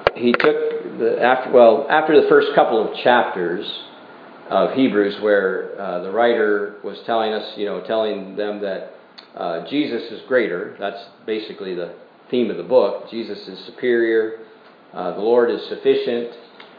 he took after the first couple of chapters of Hebrews, where the writer was telling them that Jesus is greater. That's basically the theme of the book. Jesus is superior. The Lord is sufficient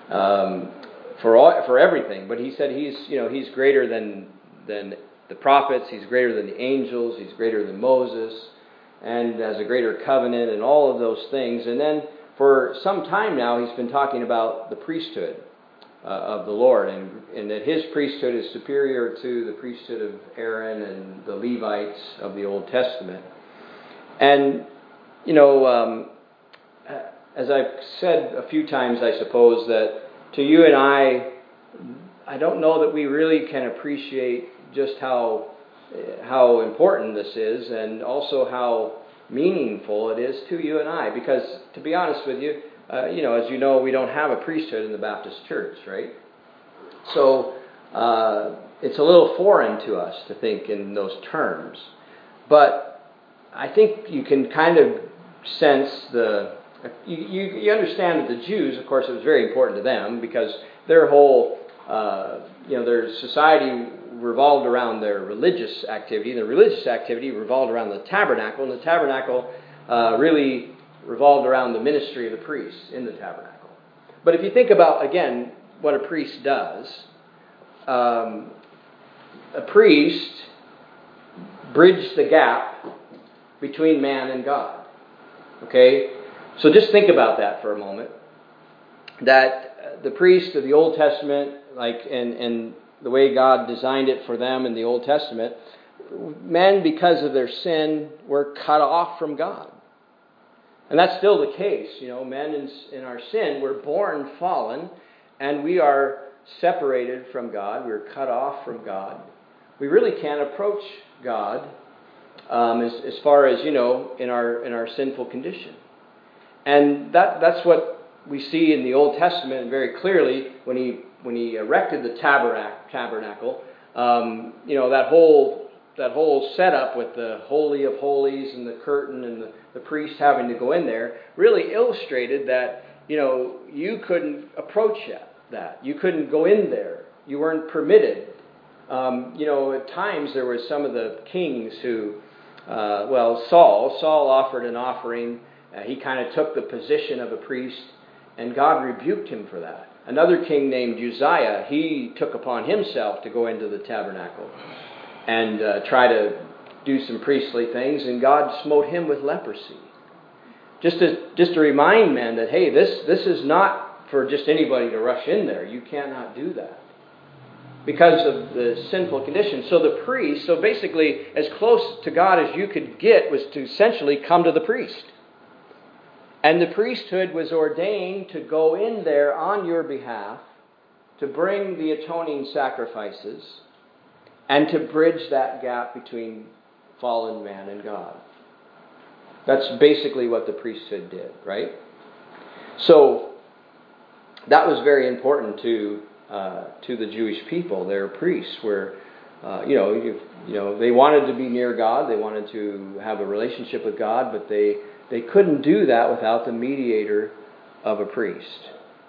for everything. But he said he's greater than the prophets. He's greater than the angels. He's greater than Moses, and has a greater covenant, and all of those things. And then for some time now, he's been talking about the priesthood of the Lord, and that his priesthood is superior to the priesthood of Aaron and the Levites of the Old Testament. And, as I've said a few times, I suppose, that to you and I don't know that we really can appreciate just how important this is, and also how meaningful it is to you and I. Because, to be honest with you, as you know, we don't have a priesthood in the Baptist Church, right? So it's a little foreign to us to think in those terms. But I think you can kind of sense you understand that the Jews, of course, it was very important to them, because their whole, their society revolved around their religious activity. The religious activity revolved around the tabernacle, and the tabernacle really revolved around the ministry of the priests in the tabernacle. But if you think about, again, what a priest does, a priest bridged the gap between man and God. Okay? So just think about that for a moment. That the priest of the Old Testament, and the way God designed it for them in the Old Testament, men, because of their sin, were cut off from God. And that's still the case. Men in our sin, we're born fallen, and we are separated from God. We're cut off from God. We really can't approach God as far as, in our sinful condition. And that's what we see in the Old Testament very clearly when he erected the tabernacle. That whole setup with the Holy of Holies and the curtain and the priest having to go in there really illustrated that, you couldn't approach that. You couldn't go in there. You weren't permitted. At times there were some of the kings who, Saul offered an offering. He kind of took the position of a priest, and God rebuked him for that. Another king named Uzziah, he took upon himself to go into the tabernacle and try to do some priestly things, and God smote him with leprosy. Just to remind men that, hey, this is not for just anybody to rush in there. You cannot do that because of the sinful condition. So the priest, basically as close to God as you could get was to essentially come to the priest. And the priesthood was ordained to go in there on your behalf, to bring the atoning sacrifices, and to bridge that gap between fallen man and God. That's basically what the priesthood did, right? So that was very important to the Jewish people. Their priests were, they wanted to be near God. They wanted to have a relationship with God, but they couldn't do that without the mediator of a priest.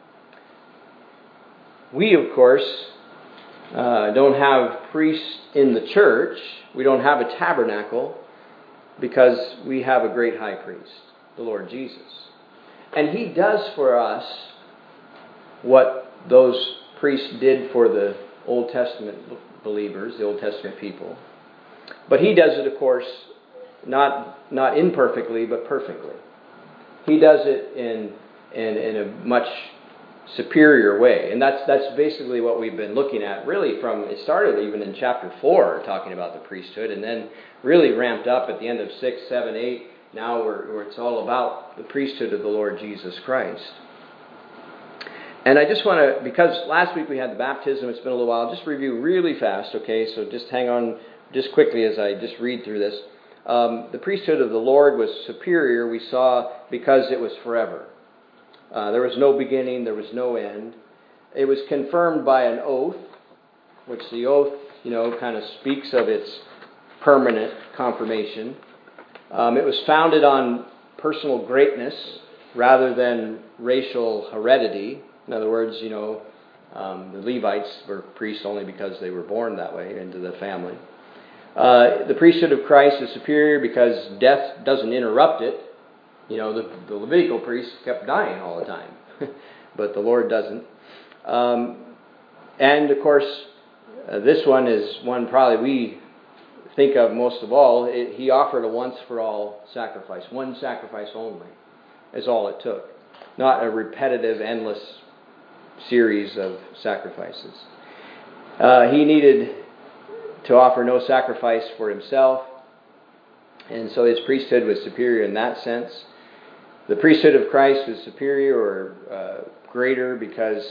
We, of course, don't have priests in the church. We don't have a tabernacle because we have a great high priest, the Lord Jesus. And he does for us what those priests did for the Old Testament believers, the Old Testament people. But he does it, of course, not imperfectly, but perfectly. He does it in a much superior way. And that's basically what we've been looking at, really from, it started even in chapter 4, talking about the priesthood, and then really ramped up at the end of 6, 7, 8, now where it's all about the priesthood of the Lord Jesus Christ. And I just want to, because last week we had the baptism, it's been a little while, just review really fast, okay? So just hang on just quickly as I just read through this. The priesthood of the Lord was superior, we saw, because it was forever. There was no beginning, there was no end. It was confirmed by an oath, which the oath, kind of speaks of its permanent confirmation. It was founded on personal greatness. rather than racial heredity. In other words, the Levites were priests only because they were born that way into the family. The priesthood of Christ is superior because death doesn't interrupt it. The Levitical priests kept dying all the time, but the Lord doesn't. And of course, this one is one probably we think of most of all. He offered a once-for-all sacrifice. One sacrifice only is all it took. Not a repetitive, endless series of sacrifices. He needed to offer no sacrifice for himself, and so his priesthood was superior in that sense. The priesthood of Christ was superior or greater because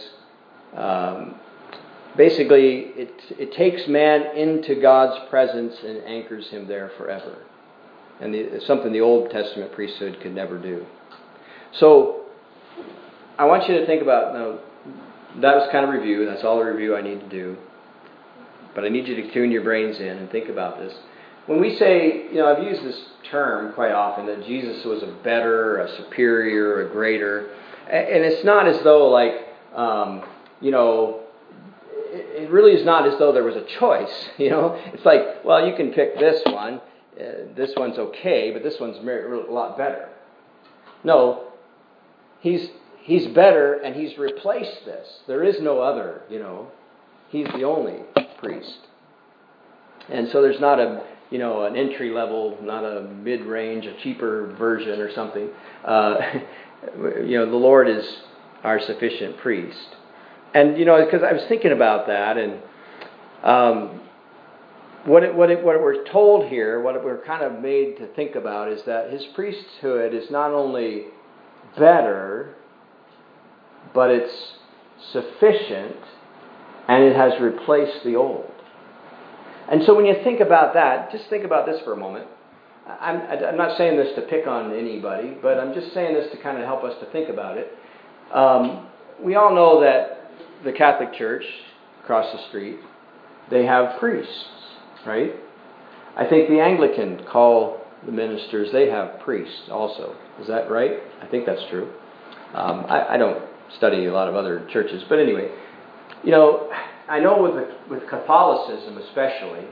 basically it takes man into God's presence and anchors him there forever. And it's something the Old Testament priesthood could never do. So I want you to think about, now that was kind of review, that's all the review I need to do. But I need you to tune your brains in and think about this. When we say, I've used this term quite often, that Jesus was a better, a superior, a greater. And it's not as though it really is not as though there was a choice, It's like, well, you can pick this one. This one's okay, but this one's a lot better. No, he's better, and he's replaced this. There is no other, He's the only priest. And so there's not an entry level, not a mid-range, a cheaper version or something. The Lord is our sufficient priest. And, because I was thinking about that, and what we're told here, what we're kind of made to think about is that his priesthood is not only better, but it's sufficient, and it has replaced the old. And so when you think about that, just think about this for a moment. I'm not saying this to pick on anybody, but I'm just saying this to kind of help us to think about it. We all know that the Catholic Church across the street, they have priests, right? I think the Anglican call the ministers, they have priests also. Is that right? I think that's true. I don't study a lot of other churches, but anyway, I know with Catholicism especially,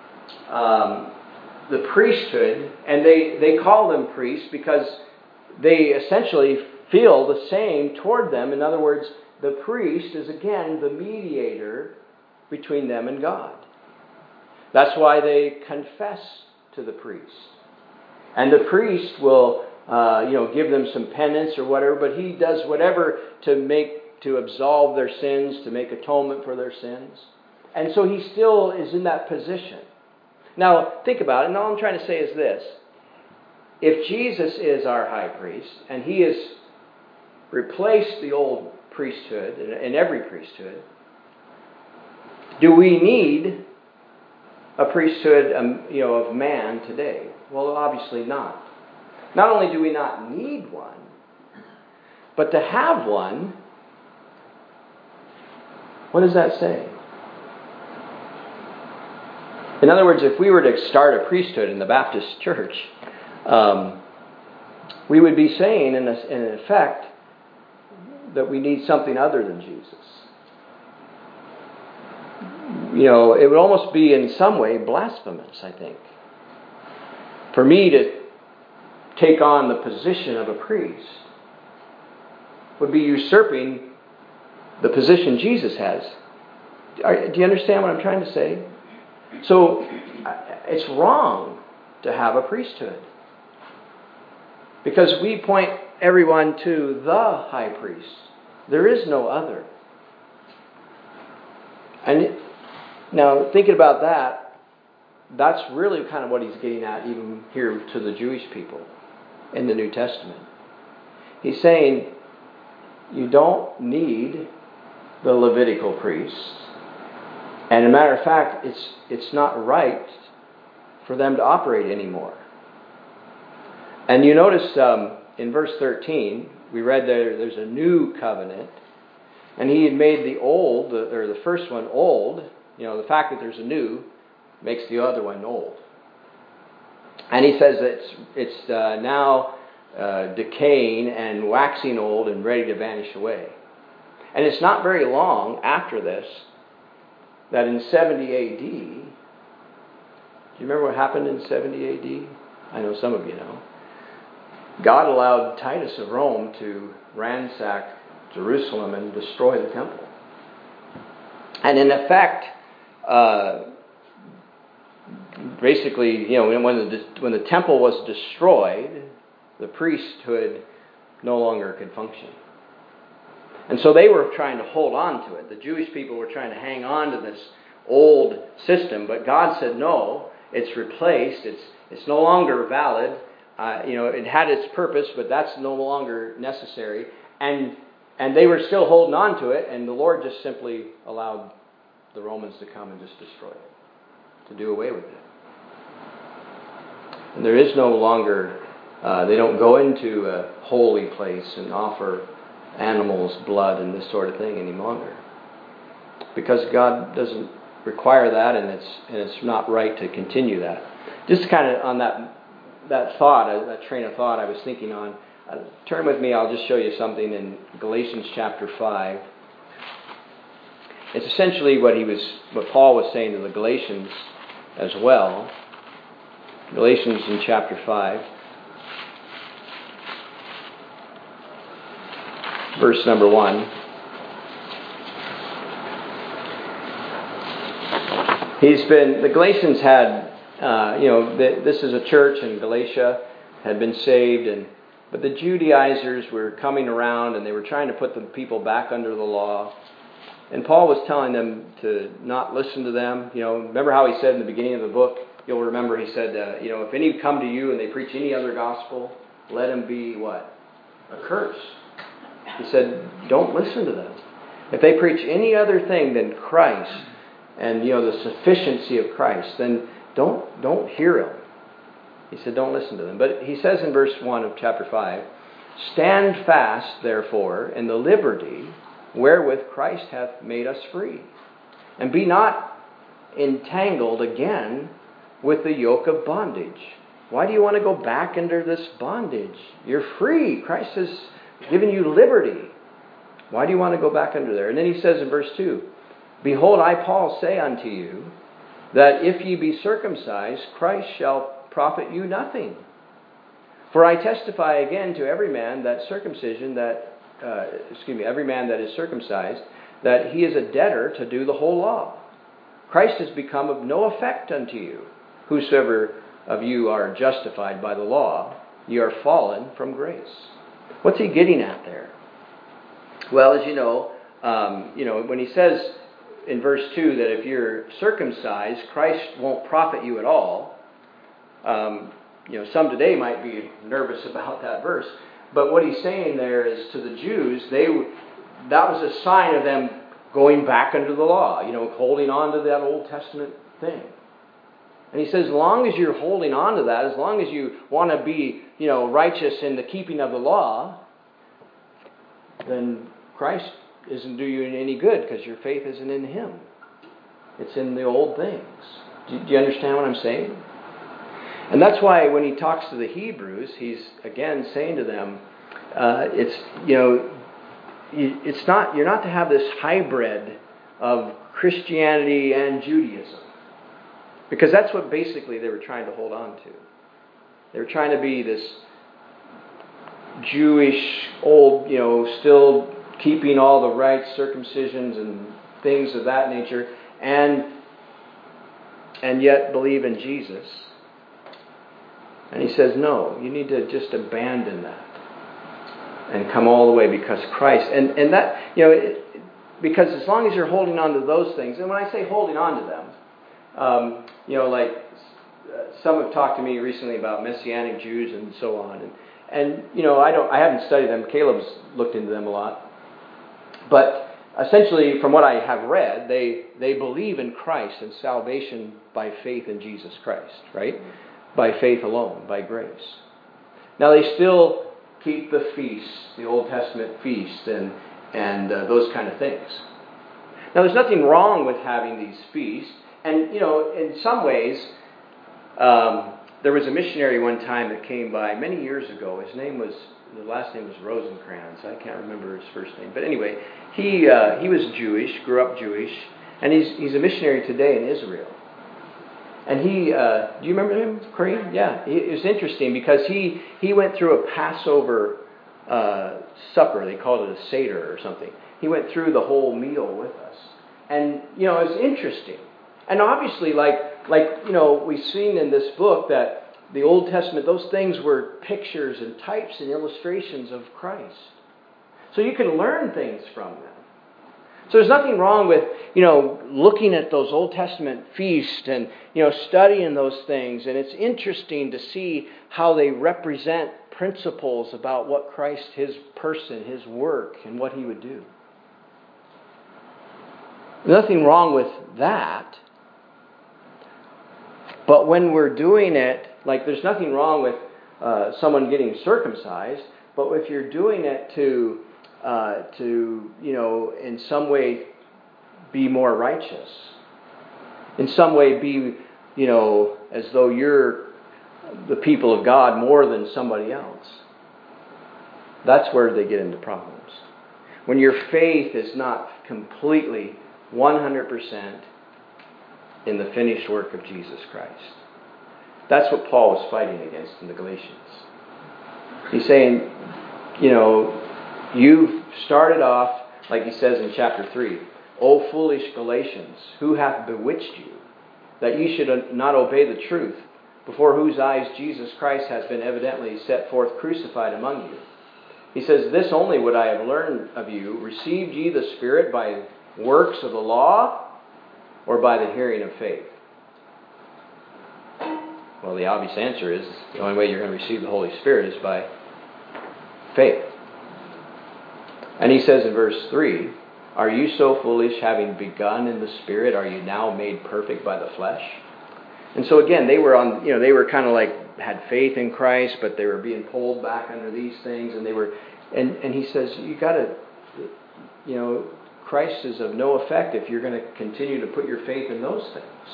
the priesthood, and they call them priests because they essentially feel the same toward them. In other words, the priest is again the mediator between them and God. That's why they confess to the priest. And the priest will give them some penance or whatever, but he does whatever to absolve their sins, to make atonement for their sins. And so he still is in that position. Now, think about it, and all I'm trying to say is this. If Jesus is our high priest, and he has replaced the old priesthood, in every priesthood, do we need a priesthood of man today? Well, obviously not. Not only do we not need one, but to have one, what does that say? In other words, if we were to start a priesthood in the Baptist church, we would be saying, in effect, that we need something other than Jesus. It would almost be in some way blasphemous, I think, for me to take on the position of a priest. Would be usurping the position Jesus has. Do you understand what I'm trying to say? So, it's wrong to have a priesthood. Because we point everyone to the high priest. There is no other. And now, thinking about that, that's really kind of what he's getting at even here to the Jewish people in the New Testament. He's saying, you don't need the Levitical priests. And as a matter of fact, it's not right for them to operate anymore. And you notice in verse 13, we read there's a new covenant. And he had made the old, or the first one, old. The fact that there's a new makes the other one old. And he says it's now decaying and waxing old and ready to vanish away. And it's not very long after this that in 70 AD, do you remember what happened in 70 AD? I know some of you know. God allowed Titus of Rome to ransack Jerusalem and destroy the temple. And in effect, basically, when the temple was destroyed, the priesthood no longer could function. And so they were trying to hold on to it. The Jewish people were trying to hang on to this old system, but God said, no, it's replaced. It's no longer valid. It had its purpose, but that's no longer necessary. And they were still holding on to it, and the Lord just simply allowed the Romans to come and just destroy it, to do away with it. And there is no longer, they don't go into a holy place and offer animals' blood and this sort of thing any longer. Because God doesn't require that, and it's not right to continue that. Just kind of on that thought, that train of thought I was thinking on, turn with me, I'll just show you something in Galatians chapter 5. It's essentially what Paul was saying to the Galatians as well. Galatians in chapter 5. Verse number 1. The Galatians had, this is a church in Galatia, had been saved, but the Judaizers were coming around and they were trying to put the people back under the law. And Paul was telling them to not listen to them. Remember how he said in the beginning of the book, you'll remember he said, if any come to you and they preach any other gospel, let him be what? Accursed. He said, don't listen to them. If they preach any other thing than Christ and the sufficiency of Christ, then don't hear them. He said, don't listen to them. But he says in verse 1 of chapter 5, stand fast, therefore, in the liberty wherewith Christ hath made us free, and be not entangled again with the yoke of bondage. Why do you want to go back under this bondage? You're free. Christ has given you liberty. Why do you want to go back under there? And then he says in verse 2, behold, I, Paul, say unto you, that if ye be circumcised, Christ shall profit you nothing. For I testify again to every man that every man that is circumcised, that he is a debtor to do the whole law. Christ has become of no effect unto you. Whosoever of you are justified by the law, ye are fallen from grace. What's he getting at there? Well, as you know, when he says in verse 2 that if you're circumcised, Christ won't profit you at all. Some today might be nervous about that verse. But what he's saying there is to the Jews, that was a sign of them going back under the law, holding on to that Old Testament thing. And he says, as long as you're holding on to that, as long as you want to be, righteous in the keeping of the law, then Christ isn't doing you any good because your faith isn't in Him. It's in the old things. Do you understand what I'm saying? And that's why when he talks to the Hebrews, he's again saying to them, you're not to have this hybrid of Christianity and Judaism. Because that's what basically they were trying to hold on to. They were trying to be this Jewish, old, still keeping all the right circumcisions and things of that nature, and yet believe in Jesus. And he says, no, you need to just abandon that and come all the way because Christ, and that, because as long as you're holding on to those things, and when I say holding on to them, some have talked to me recently about Messianic Jews and so on, and I haven't studied them. Caleb's looked into them a lot, but essentially, from what I have read, they believe in Christ and salvation by faith in Jesus Christ, right? By faith alone, by grace. Now they still keep the feasts, the Old Testament feasts, and those kind of things. Now there's nothing wrong with having these feasts, and in some ways there was a missionary one time that came by many years ago. The last name was Rosencrantz. I can't remember his first name. But anyway, he was Jewish, grew up Jewish, and he's a missionary today in Israel. And do you remember him, Kareem? Yeah. It was interesting because he went through a Passover supper. They called it a Seder or something. He went through the whole meal with us. And, it was interesting. And obviously, we've seen in this book that the Old Testament, those things were pictures and types and illustrations of Christ. So you can learn things from them. So there's nothing wrong with, looking at those Old Testament feasts and, studying those things. And it's interesting to see how they represent principles about what Christ, His person, His work, and what He would do. Nothing wrong with that. But when we're doing it, there's nothing wrong with someone getting circumcised, but if you're doing it to in some way be more righteous, in some way be, as though you're the people of God more than somebody else, that's where they get into problems. When your faith is not completely 100% in the finished work of Jesus Christ. That's what Paul was fighting against in the Galatians. He's saying, you've started off, like he says in chapter 3, O foolish Galatians, who hath bewitched you, that ye should not obey the truth, before whose eyes Jesus Christ has been evidently set forth crucified among you. He says, this only would I have learned of you, received ye the Spirit by works of the law, or by the hearing of faith? Well, the obvious answer is the only way you're going to receive the Holy Spirit is by faith. And he says in verse 3, are you so foolish, having begun in the Spirit, are you now made perfect by the flesh? And so again, they were they were kind of had faith in Christ, but they were being pulled back under these things, and he says, you got to, Christ is of no effect if you're going to continue to put your faith in those things.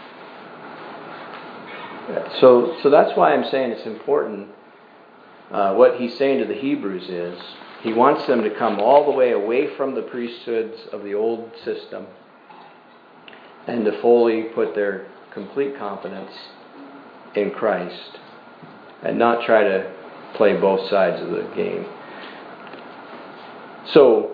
So that's why I'm saying it's important. What he's saying to the Hebrews is he wants them to come all the way away from the priesthoods of the old system and to fully put their complete confidence in Christ and not try to play both sides of the game. So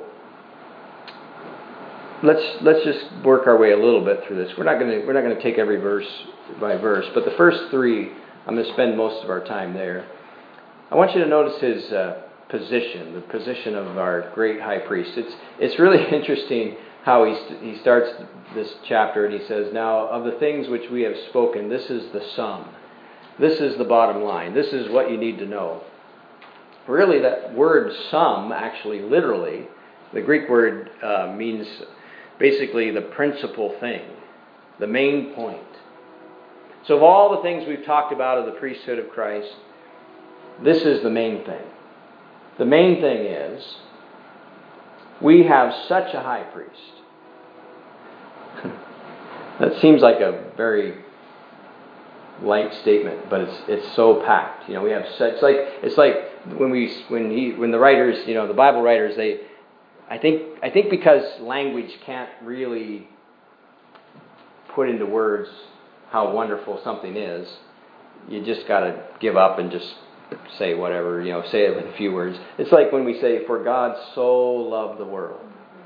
let's just work our way a little bit through this. We're not going to take every verse by verse, but the first three, I'm going to spend most of our time there. I want you to notice his position, the position of our great high priest. It's really interesting how he starts this chapter and he says, now of the things which we have spoken, this is the sum. This is the bottom line. This is what you need to know. Really, that word sum, actually, literally, the Greek word means basically the principal thing, the main point. So of all the things we've talked about of the priesthood of Christ, this is the main thing. The main thing is we have such a high priest. That seems like a very light statement, but it's so packed. We have such it's like when the writers, the Bible writers, I think because language can't really put into words how wonderful something is, you just got to give up and just say whatever, say it with a few words. It's like when we say, for God so loved the world.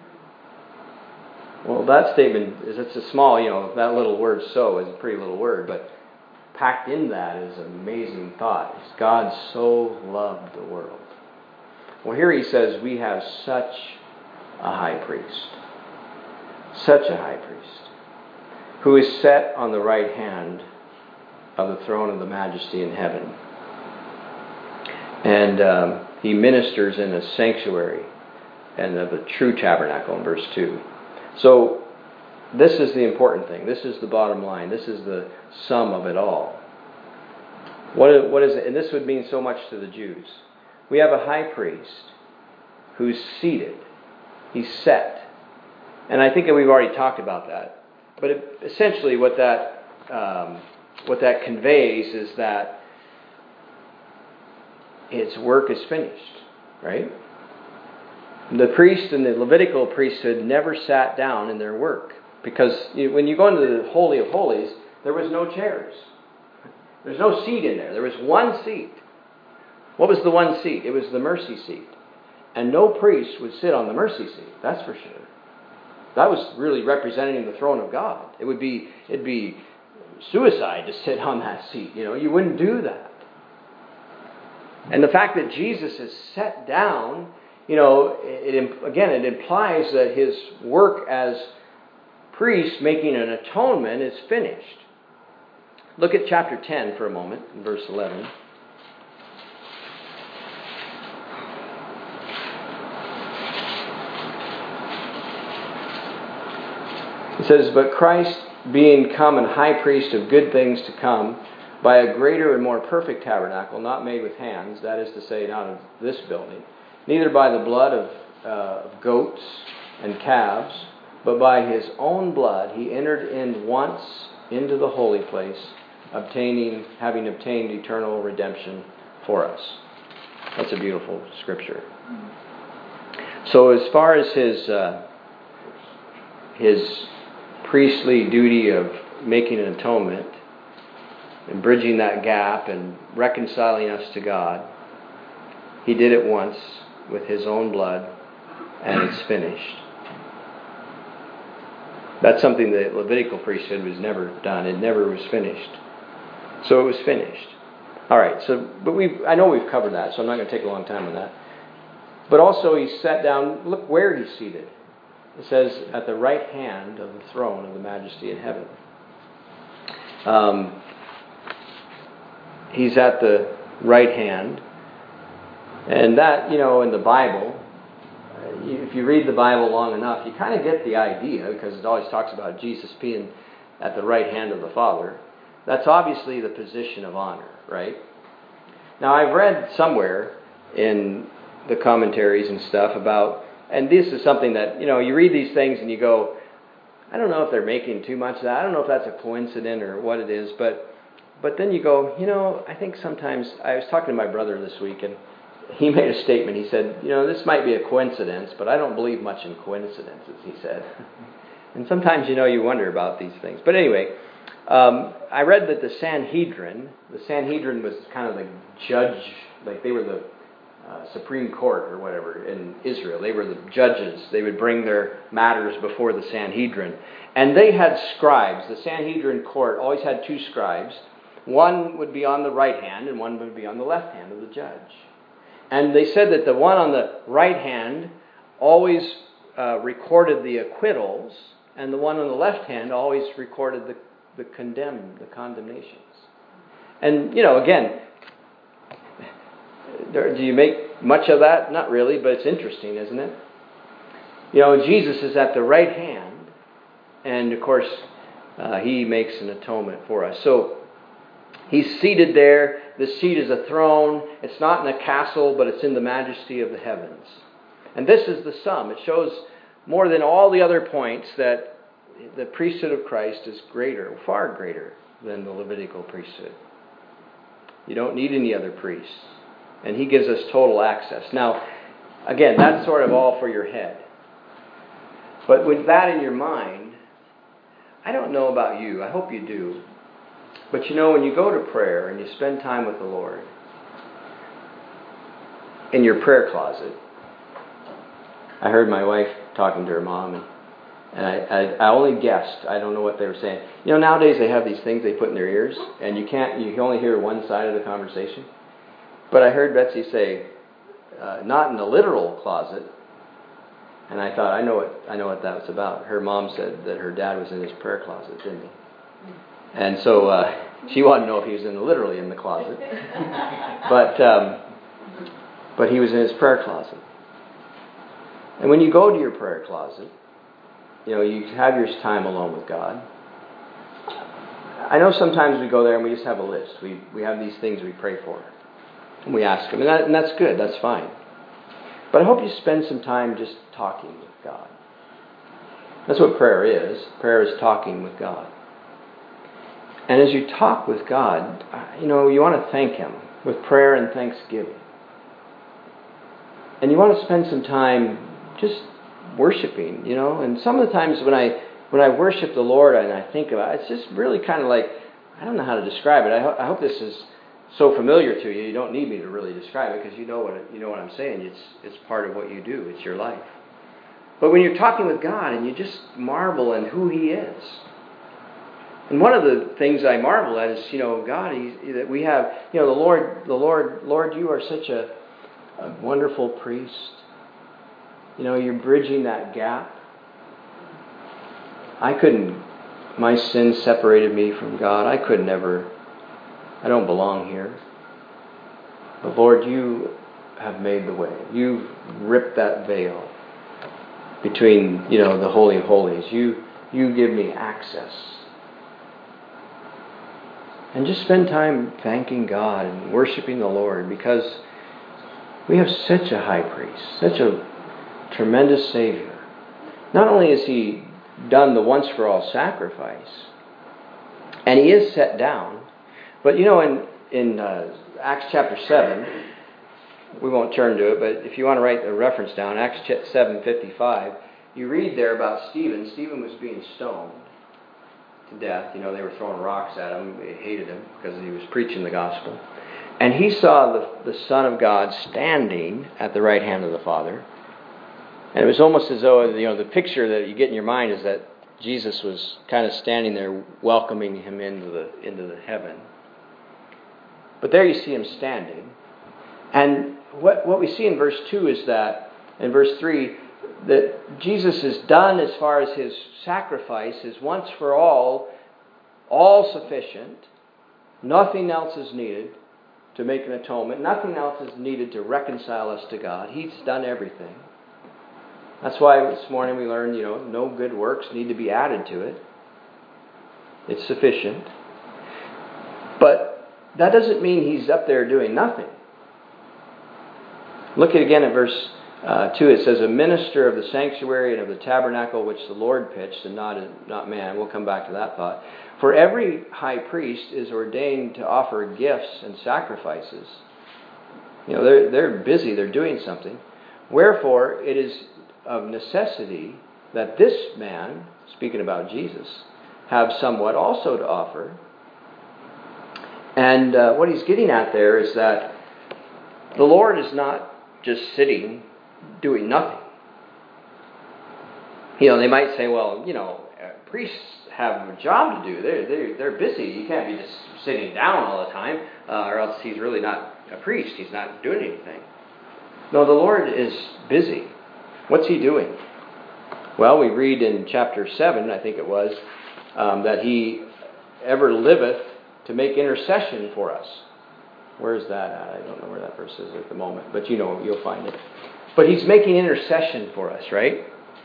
Well, that statement it's a small, that little word so is a pretty little word, but packed in that is an amazing thought. It's God so loved the world. Well, here he says we have such a high priest. Such a high priest. Who is set on the right hand of the throne of the majesty in heaven. And he ministers in a sanctuary and of a true tabernacle in verse 2. So this is the important thing. This is the bottom line. This is the sum of it all. What is it? And this would mean so much to the Jews. We have a high priest who's seated. He's set. And I think that we've already talked about that. But essentially what that what that conveys is that its work is finished, right? The priest and the Levitical priesthood never sat down in their work, because when you go into the Holy of Holies, there was no chairs. There's no seat in there. There was one seat. What was the one seat? It was the mercy seat. And no priest would sit on the mercy seat, that's for sure. That was really representing the throne of God. It'd be suicide to sit on that seat. You wouldn't do that. And the fact that Jesus is set down, it implies that his work as priest making an atonement is finished. Look at chapter 10 for a moment, in verse 11. It says, "But Christ, being come and high priest of good things to come, by a greater and more perfect tabernacle, not made with hands," that is to say, not of this building, "neither by the blood of goats and calves, but by his own blood he entered in once into the holy place, having obtained eternal redemption for us." That's a beautiful scripture. So as far as his priestly duty of making an atonement and bridging that gap and reconciling us to God, he did it once with his own blood, and it's finished. That's something the Levitical priesthood was never done. It never was finished. So it was finished. All right. I know we've covered that, so I'm not going to take a long time on that. But also he sat down. Look where he's seated. It says at the right hand of the throne of the Majesty in heaven. He's at the right hand, and that in the Bible. If you read the Bible long enough, you kind of get the idea, because it always talks about Jesus being at the right hand of the Father. That's obviously the position of honor, right? Now, I've read somewhere in the commentaries and stuff about, and this is something that, you read these things and you go, I don't know if they're making too much of that. I don't know if that's a coincidence or what it is, but then you go, I think sometimes, I was talking to my brother this week, and he made a statement. He said, this might be a coincidence, but I don't believe much in coincidences, he said. And sometimes, you wonder about these things. But anyway, I read that the Sanhedrin was kind of the judge, like they were the Supreme Court or whatever in Israel. They were the judges. They would bring their matters before the Sanhedrin. And they had scribes. The Sanhedrin court always had two scribes. One would be on the right hand and one would be on the left hand of the judge. And they said that the one on the right hand always recorded the acquittals, and the one on the left hand always recorded the condemnations. And, again, do you make much of that? Not really, but it's interesting, isn't it? Jesus is at the right hand, and of course, he makes an atonement for us. So, he's seated there. The seat is a throne. It's not in a castle, but it's in the majesty of the heavens. And this is the sum. It shows more than all the other points that the priesthood of Christ is greater, far greater than the Levitical priesthood. You don't need any other priests. And he gives us total access. Now, again, that's sort of all for your head. But with that in your mind, I don't know about you. I hope you do. But when you go to prayer and you spend time with the Lord in your prayer closet, I heard my wife talking to her mom, and I only guessed. I don't know what they were saying. Nowadays they have these things they put in their ears, and you can only hear one side of the conversation. But I heard Betsy say, not in the literal closet. And I thought, I know what that was about. Her mom said that her dad was in his prayer closet, didn't he? And so she wanted to know if he was literally in the closet. But he was in his prayer closet. And when you go to your prayer closet, you have your time alone with God. I know sometimes we go there and we just have a list. We have these things we pray for. And we ask Him. And that's good. That's fine. But I hope you spend some time just talking with God. That's what prayer is. Prayer is talking with God. And as you talk with God, you want to thank Him with prayer and thanksgiving. And you want to spend some time just worshiping, And some of the times when I worship the Lord and I think about it, it's just really kind of like, I don't know how to describe it. I hope this is so familiar to you. You don't need me to really describe it because you know what I'm saying. It's part of what you do. It's your life. But when you're talking with God and you just marvel at who He is. And one of the things I marvel at is, God, that we have, the Lord, you are such a wonderful priest. You're bridging that gap. My sin separated me from God. I don't belong here. But Lord, you have made the way. You've ripped that veil between, the Holy of Holies. You give me access. And just spend time thanking God and worshiping the Lord, because we have such a high priest, such a tremendous Savior. Not only has He done the once-for-all sacrifice, and He is set down, but in Acts chapter 7, we won't turn to it, but if you want to write the reference down, Acts 7:55, you read there about Stephen. Stephen was being stoned to death. They were throwing rocks at him. They hated him because he was preaching the gospel. And he saw the Son of God standing at the right hand of the Father. And it was almost as though, the picture that you get in your mind is that Jesus was kind of standing there welcoming him into the heaven. But there you see him standing. And what we see in verse 2 is that, in verse 3, that Jesus is done as far as His sacrifice is once for all sufficient. Nothing else is needed to make an atonement. Nothing else is needed to reconcile us to God. He's done everything. That's why this morning we learned, no good works need to be added to it. It's sufficient. But that doesn't mean He's up there doing nothing. Look again at verse 2. It says, a minister of the sanctuary and of the tabernacle which the Lord pitched, and not man. We'll come back to that thought. For every high priest is ordained to offer gifts and sacrifices. They're busy. They're doing something. Wherefore, it is of necessity that this man, speaking about Jesus, have somewhat also to offer. And what he's getting at there is that the Lord is not just sitting doing nothing. They might say, well, priests have a job to do. They're busy. You can't be just sitting down all the time, or else he's really not a priest. He's not doing anything. No, the Lord is busy. What's He doing? Well, we read in chapter 7, I think it was, that He ever liveth to make intercession for us. Where is that at? I don't know where that verse is at the moment, but you'll find it. But He's making intercession for us, right?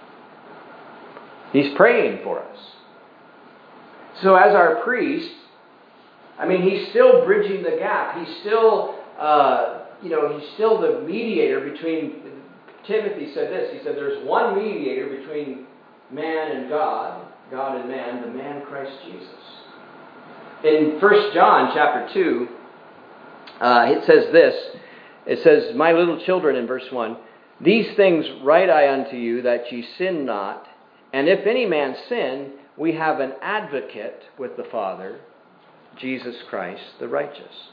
He's praying for us. So as our priest, He's still bridging the gap. He's still, He's still the mediator between. Timothy said this. He said, "There's one mediator between man and God, God and man, the man Christ Jesus." In 1 John chapter 2, it says this. It says, "My little children," in verse 1, "these things write I unto you, that ye sin not. And if any man sin, we have an advocate with the Father, Jesus Christ the righteous."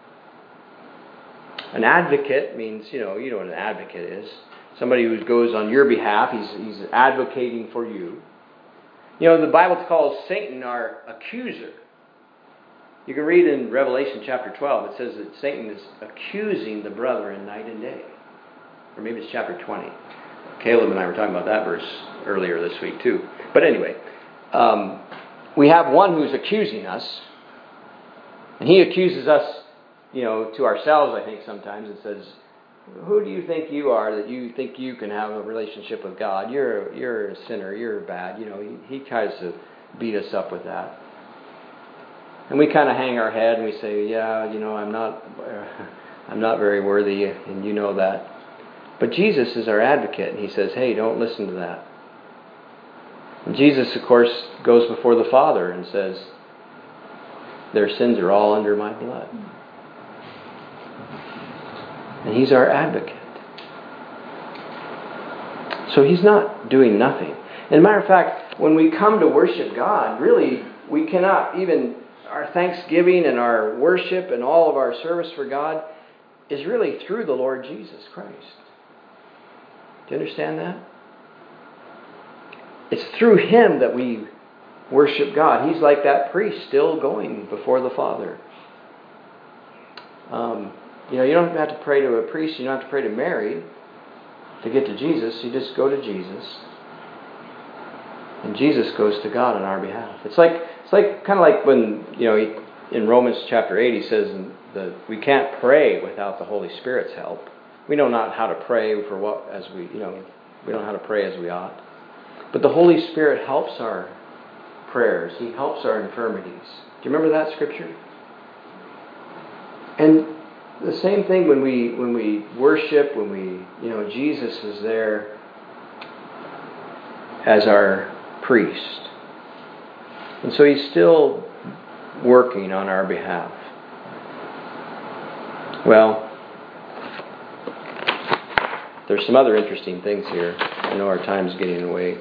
An advocate means, you know what an advocate is. Somebody who goes on your behalf. He's advocating for you. The Bible calls Satan our accuser. You can read in Revelation chapter 12, it says that Satan is accusing the brethren night and day. Or maybe it's chapter 20. Caleb and I were talking about that verse earlier this week too. But anyway, we have one who's accusing us. And he accuses us, to ourselves, I think, sometimes. It says, who do you think you are that you think you can have a relationship with God? You're a sinner. You're bad. He tries to beat us up with that. And we kind of hang our head and we say, yeah, I'm not very worthy, and you know that. But Jesus is our advocate, and He says, hey, don't listen to that. And Jesus, of course, goes before the Father and says, their sins are all under my blood. And He's our advocate. So He's not doing nothing. And matter of fact, when we come to worship God, really, we cannot even, our thanksgiving and our worship and all of our service for God is really through the Lord Jesus Christ. Do you understand that? It's through Him that we worship God. He's like that priest still going before the Father. You don't have to pray to a priest. You don't have to pray to Mary to get to Jesus. You just go to Jesus. And Jesus goes to God on our behalf. It's like kind of like when, in Romans chapter 8, he says that we can't pray without the Holy Spirit's help. We know not how to pray we don't know how to pray as we ought. But the Holy Spirit helps our prayers. He helps our infirmities. Do you remember that scripture? And the same thing when we worship, Jesus is there as our priest. And so He's still working on our behalf. Well, there's some other interesting things here. I know our time's getting away.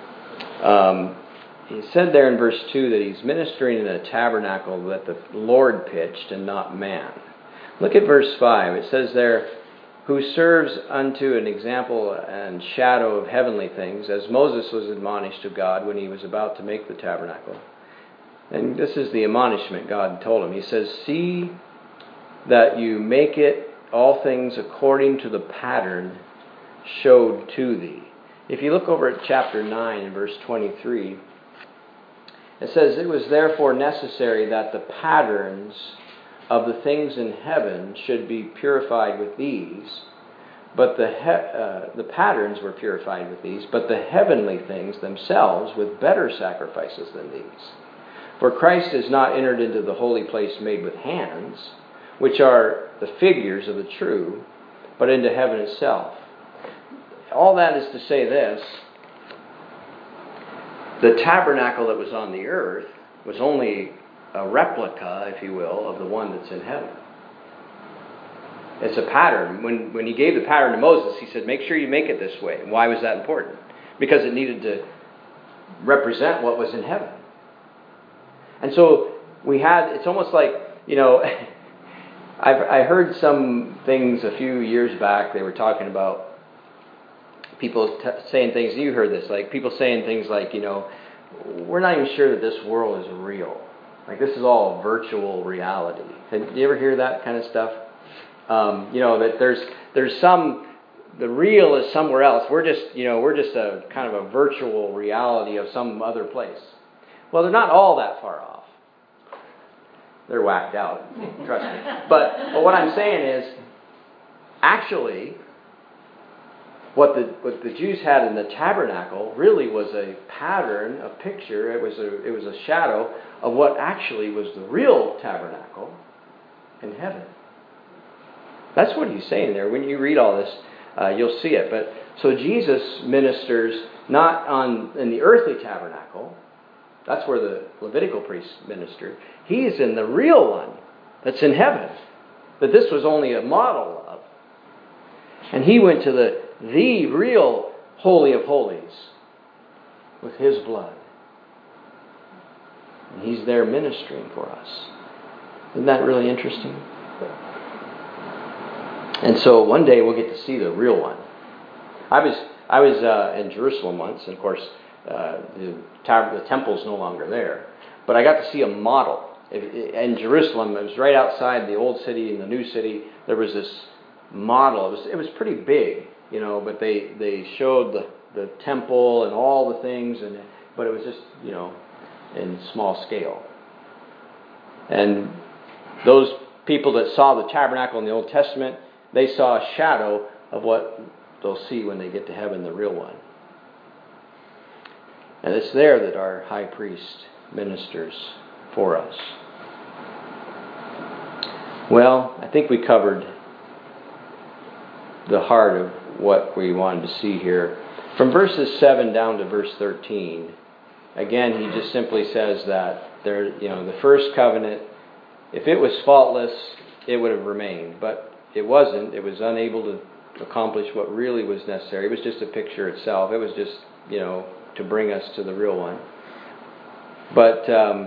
He said there in verse 2 that He's ministering in a tabernacle that the Lord pitched and not man. Look at verse 5. It says there, who serves unto an example and shadow of heavenly things, as Moses was admonished of God when he was about to make the tabernacle. And this is the admonishment God told him. He says, see that you make it all things according to the pattern showed to thee. If you look over at chapter 9 and verse 23, it says, it was therefore necessary that the patterns of the things in heaven should be purified with these, but the patterns were purified with these, but the heavenly things themselves with better sacrifices than these. For Christ is not entered into the holy place made with hands, which are the figures of the true, but into heaven itself. All that is to say this: the tabernacle that was on the earth was only a replica, if you will, of the one that's in heaven. It's a pattern. When He gave the pattern to Moses, He said, make sure you make it this way. And why was that important? Because it needed to represent what was in heaven. And so it's almost like, I heard some things a few years back. They were talking about people saying things, you heard this, like people saying things like, we're not even sure that this world is real. Like this is all virtual reality. Did you ever hear that kind of stuff? That there's some, the real is somewhere else. We're just a kind of a virtual reality of some other place. Well, they're not all that far off. They're whacked out, trust me. But what I'm saying is, actually, what the Jews had in the tabernacle really was a pattern, a picture. It was a shadow of what actually was the real tabernacle in heaven. That's what He's saying there. When you read all this, you'll see it. But so Jesus ministers not in the earthly tabernacle. That's where the Levitical priests ministered. He's in the real one that's in heaven, that this was only a model of. And He went to the real Holy of Holies with His blood. And He's there ministering for us. Isn't that really interesting? And so one day we'll get to see the real one. I was in Jerusalem once, and of course the temple's no longer there. But I got to see a model. In Jerusalem, it was right outside the old city and the new city. There was this model. It was pretty big, but they showed the temple and all the things, but it was just, in small scale. And those people that saw the tabernacle in the Old Testament, they saw a shadow of what they'll see when they get to heaven, the real one. And it's there that our high priest ministers for us. Well, I think we covered the heart of what we wanted to see here. From verses 7 down to verse 13, again, he just simply says that the first covenant if it was faultless, it would have remained. But it wasn't. It was unable to accomplish what really was necessary. It was just a picture itself. It was just, to bring us to the real one. But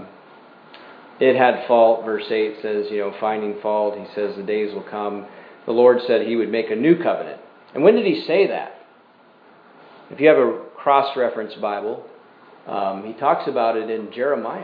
it had fault. Verse 8 says, finding fault, he says, the days will come. The Lord said he would make a new covenant. And when did he say that? If you have a cross-reference Bible, he talks about it in Jeremiah.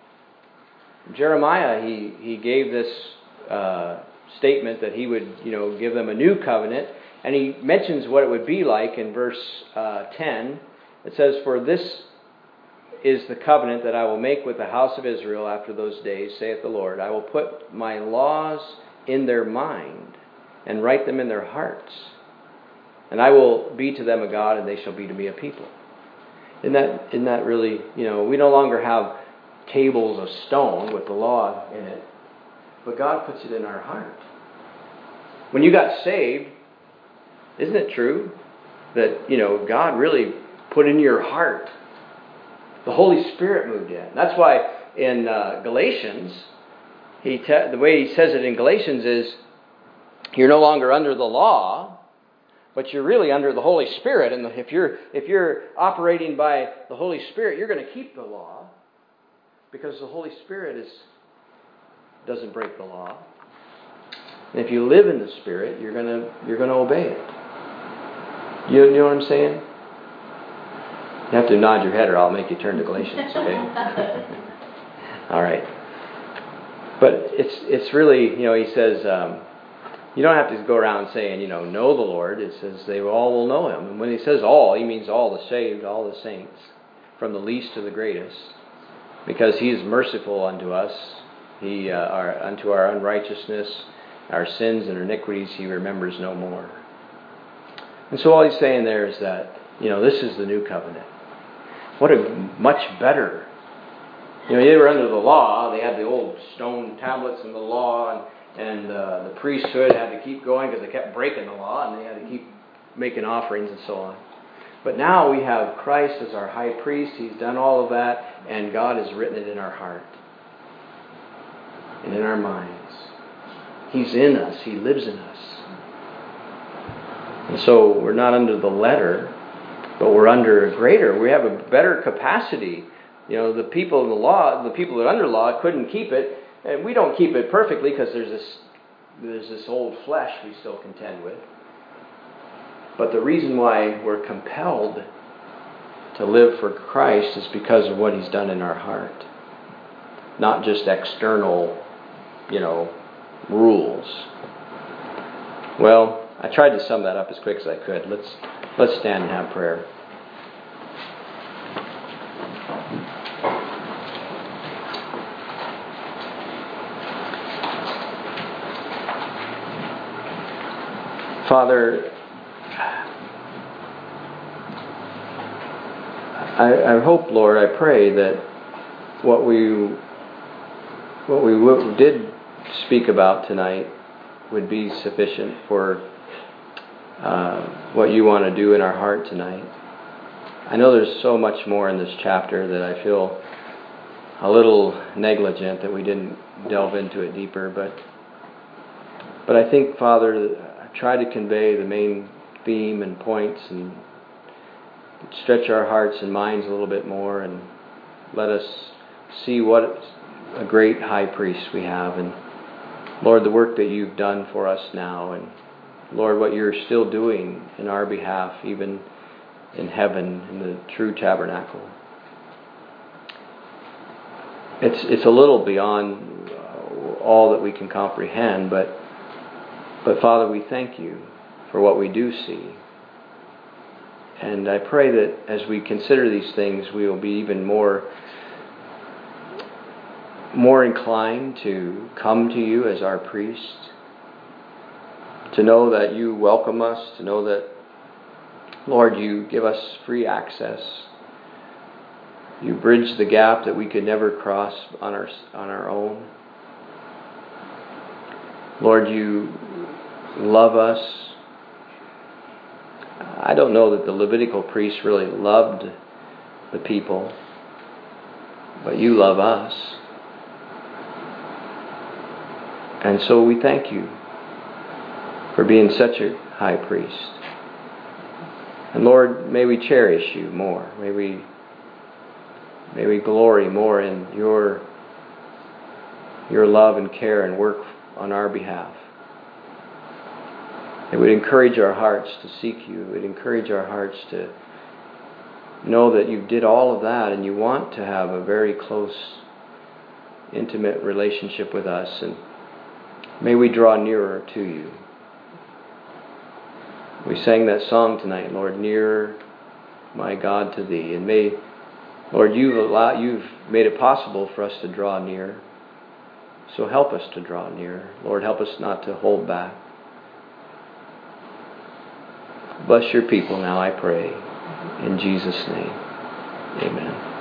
Jeremiah, he gave this statement that he would, give them a new covenant. And he mentions what it would be like in verse 10. It says, "For this is the covenant that I will make with the house of Israel after those days, saith the Lord. I will put my laws in their mind and write them in their hearts. And I will be to them a God, and they shall be to me a people." Isn't that really, we no longer have tables of stone with the law in it, but God puts it in our heart. When you got saved, isn't it true that, God really put in your heart? The Holy Spirit moved in. That's why in Galatians, the way he says it in Galatians is, you're no longer under the law, but you're really under the Holy Spirit. And if you're operating by the Holy Spirit, you're going to keep the law, because the Holy Spirit doesn't break the law. And if you live in the Spirit, you're going to obey it. You know what I'm saying? You have to nod your head, or I'll make you turn to Galatians. Okay. All right. But it's really, he says, you don't have to go around saying, know the Lord. It says they all will know him. And when he says all, he means all the saved, all the saints, from the least to the greatest, because he is merciful unto us. Unto our unrighteousness, our sins and iniquities, he remembers no more. And so all he's saying there is that, this is the new covenant. What a much better. They were under the law. They had the old stone tablets and the law, and the priesthood had to keep going because they kept breaking the law, and they had to keep making offerings and so on. But now we have Christ as our high priest. He's done all of that, and God has written it in our heart and in our minds. He's in us. He lives in us. And so we're not under the letter, but we're under a greater. We have a better capacity. The people in the law, the people that are under law couldn't keep it. And we don't keep it perfectly because there's this old flesh we still contend with. But the reason why we're compelled to live for Christ is because of what he's done in our heart. Not just external, rules. Well, I tried to sum that up as quick as I could. Let's stand and have prayer. Father, I hope, Lord, I pray that what we did speak about tonight would be sufficient for what you want to do in our heart tonight. I know there's so much more in this chapter that I feel a little negligent that we didn't delve into it deeper, but I think, Father, I try to convey the main theme and points and stretch our hearts and minds a little bit more, and let us see what a great high priest we have, and Lord, the work that you've done for us now, and Lord, what you're still doing in our behalf, even in heaven, in the true tabernacle. It's a little beyond all that we can comprehend, but Father, we thank you for what we do see. And I pray that as we consider these things, we will be even more inclined to come to you as our priest, to know that you welcome us, to know that, Lord, you give us free access. You bridge the gap that we could never cross on our own. Lord, you love us. I don't know that the Levitical priests really loved the people, but you love us. And so we thank you for being such a high priest. And Lord, may we cherish you more. May we glory more in your love and care and work on our behalf. It would encourage our hearts to seek you. It would encourage our hearts to know that you did all of that and you want to have a very close, intimate relationship with us. And may we draw nearer to you. We sang that song tonight, Lord, nearer, my God, to thee. And may, Lord, you've made it possible for us to draw near. So help us to draw near. Lord, help us not to hold back. Bless your people now, I pray. In Jesus' name, amen.